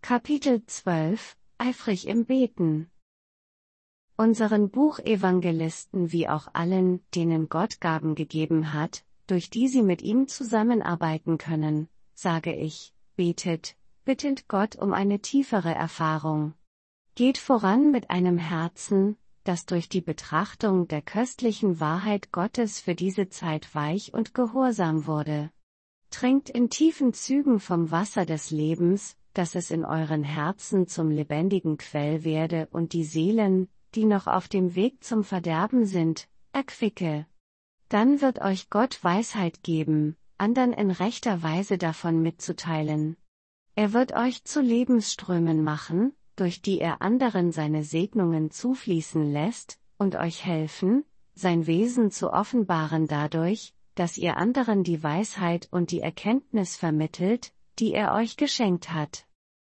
Kapitel 12 – Eifrig im Beten. Unseren Buchevangelisten wie auch allen, denen Gott Gaben gegeben hat, durch die sie mit ihm zusammenarbeiten können, sage ich, betet, bittet Gott um eine tiefere Erfahrung. Geht voran mit einem Herzen, das durch die Betrachtung der köstlichen Wahrheit Gottes für diese Zeit weich und gehorsam wurde. Trinkt in tiefen Zügen vom Wasser des Lebens, dass es in euren Herzen zum lebendigen Quell werde und die Seelen, die noch auf dem Weg zum Verderben sind, erquicke. Dann wird euch Gott Weisheit geben, andern in rechter Weise davon mitzuteilen. Er wird euch zu Lebensströmen machen, durch die er anderen seine Segnungen zufließen lässt, und euch helfen, sein Wesen zu offenbaren dadurch, dass ihr anderen die Weisheit und die Erkenntnis vermittelt, die er euch geschenkt hat.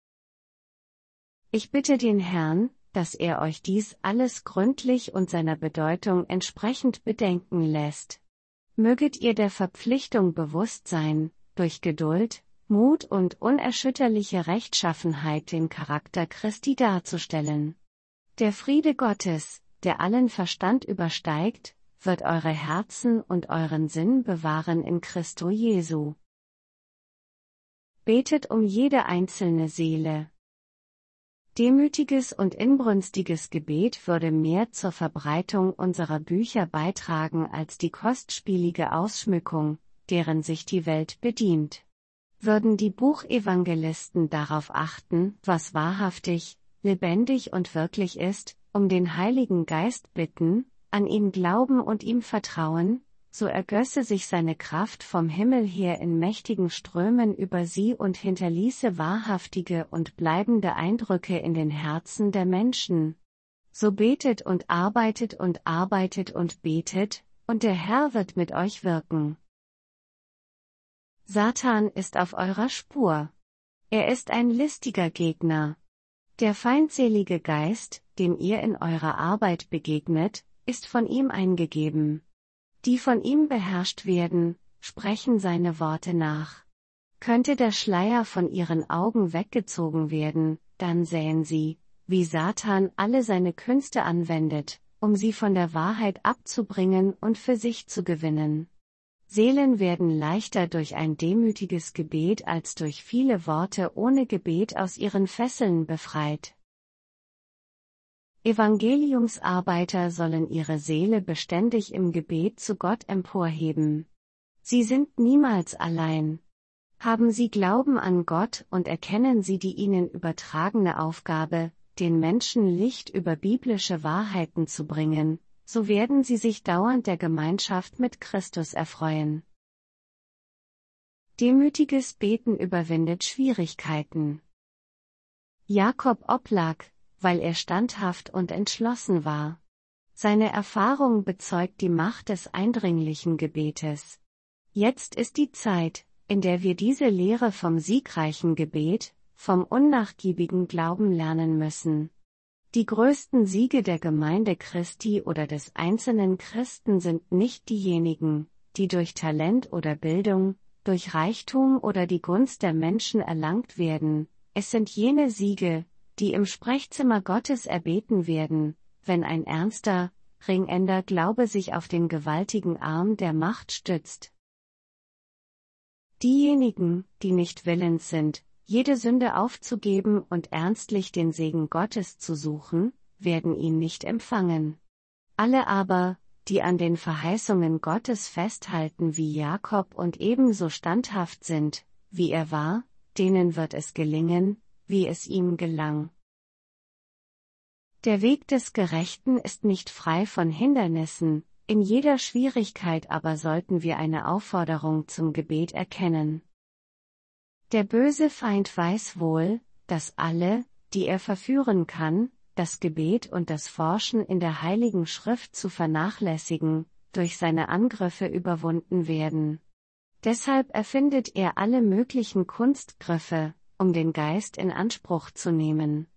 Ich bitte den Herrn, dass er euch dies alles gründlich und seiner Bedeutung entsprechend bedenken lässt. Möget ihr der Verpflichtung bewusst sein, durch Geduld, Mut und unerschütterliche Rechtschaffenheit den Charakter Christi darzustellen. Der Friede Gottes, der allen Verstand übersteigt, wird eure Herzen und euren Sinn bewahren in Christo Jesu. Betet um jede einzelne Seele. Demütiges und inbrünstiges Gebet würde mehr zur Verbreitung unserer Bücher beitragen als die kostspielige Ausschmückung, deren sich die Welt bedient. Würden die Buchevangelisten darauf achten, was wahrhaftig, lebendig und wirklich ist, um den Heiligen Geist bitten, an ihn glauben und ihm vertrauen, so ergösse sich seine Kraft vom Himmel her in mächtigen Strömen über sie und hinterließe wahrhaftige und bleibende Eindrücke in den Herzen der Menschen. So betet und arbeitet und betet, und der Herr wird mit euch wirken. Satan ist auf eurer Spur. Er ist ein listiger Gegner. Der feindselige Geist, dem ihr in eurer Arbeit begegnet, ist von ihm eingegeben. Die von ihm beherrscht werden, sprechen seine Worte nach. Könnte der Schleier von ihren Augen weggezogen werden, dann sähen sie, wie Satan alle seine Künste anwendet, um sie von der Wahrheit abzubringen und für sich zu gewinnen. Seelen werden leichter durch ein demütiges Gebet als durch viele Worte ohne Gebet aus ihren Fesseln befreit. Evangeliumsarbeiter sollen ihre Seele beständig im Gebet zu Gott emporheben. Sie sind niemals allein. Haben sie Glauben an Gott und erkennen sie die ihnen übertragene Aufgabe, den Menschen Licht über biblische Wahrheiten zu bringen, so werden sie sich dauernd der Gemeinschaft mit Christus erfreuen. Demütiges Beten überwindet Schwierigkeiten. Jakob oblag, weil er standhaft und entschlossen war. Seine Erfahrung bezeugt die Macht des eindringlichen Gebetes. Jetzt ist die Zeit, in der wir diese Lehre vom siegreichen Gebet, vom unnachgiebigen Glauben lernen müssen. Die größten Siege der Gemeinde Christi oder des einzelnen Christen sind nicht diejenigen, die durch Talent oder Bildung, durch Reichtum oder die Gunst der Menschen erlangt werden, es sind jene Siege, die im Sprechzimmer Gottes erbeten werden, wenn ein ernster, ringender Glaube sich auf den gewaltigen Arm der Macht stützt. Diejenigen, die nicht willens sind, jede Sünde aufzugeben und ernstlich den Segen Gottes zu suchen, werden ihn nicht empfangen. Alle aber, die an den Verheißungen Gottes festhalten wie Jakob und ebenso standhaft sind, wie er war, denen wird es gelingen, wie es ihm gelang. Der Weg des Gerechten ist nicht frei von Hindernissen, in jeder Schwierigkeit aber sollten wir eine Aufforderung zum Gebet erkennen. Der böse Feind weiß wohl, dass alle, die er verführen kann, das Gebet und das Forschen in der Heiligen Schrift zu vernachlässigen, durch seine Angriffe überwunden werden. Deshalb erfindet er alle möglichen Kunstgriffe, um den Geist in Anspruch zu nehmen.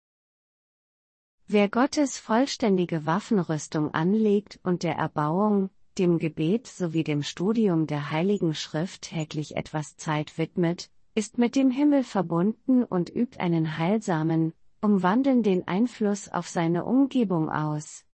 Wer Gottes vollständige Waffenrüstung anlegt und der Erbauung, dem Gebet sowie dem Studium der Heiligen Schrift täglich etwas Zeit widmet, ist mit dem Himmel verbunden und übt einen heilsamen, umwandelnden Einfluss auf seine Umgebung aus.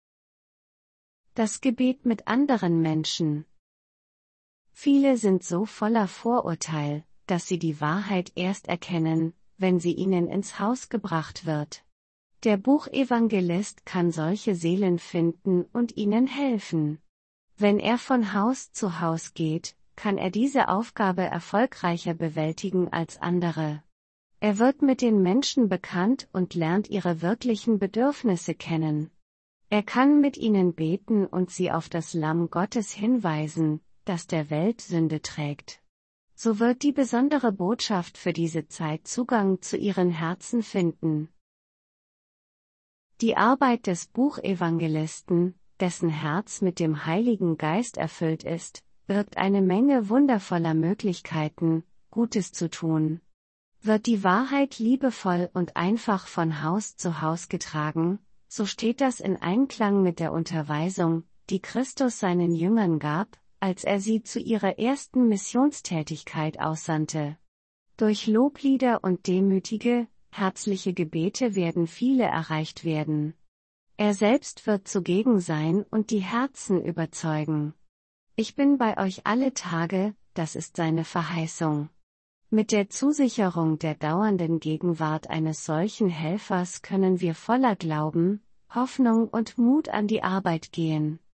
Das Gebet mit anderen Menschen. Viele sind so voller Vorurteil, dass sie die Wahrheit erst erkennen, wenn sie ihnen ins Haus gebracht wird. Der Buchevangelist kann solche Seelen finden und ihnen helfen. Wenn er von Haus zu Haus geht, kann er diese Aufgabe erfolgreicher bewältigen als andere. Er wird mit den Menschen bekannt und lernt ihre wirklichen Bedürfnisse kennen. Er kann mit ihnen beten und sie auf das Lamm Gottes hinweisen, das der Welt Sünde trägt. So wird die besondere Botschaft für diese Zeit Zugang zu ihren Herzen finden. Die Arbeit des Buchevangelisten, dessen Herz mit dem Heiligen Geist erfüllt ist, birgt eine Menge wundervoller Möglichkeiten, Gutes zu tun. Wird die Wahrheit liebevoll und einfach von Haus zu Haus getragen, so steht das in Einklang mit der Unterweisung, die Christus seinen Jüngern gab, als er sie zu ihrer ersten Missionstätigkeit aussandte. Durch Loblieder und demütige, herzliche Gebete werden viele erreicht werden. Er selbst wird zugegen sein und die Herzen überzeugen. Ich bin bei euch alle Tage, das ist seine Verheißung. Mit der Zusicherung der dauernden Gegenwart eines solchen Helfers können wir voller Glauben, Hoffnung und Mut an die Arbeit gehen.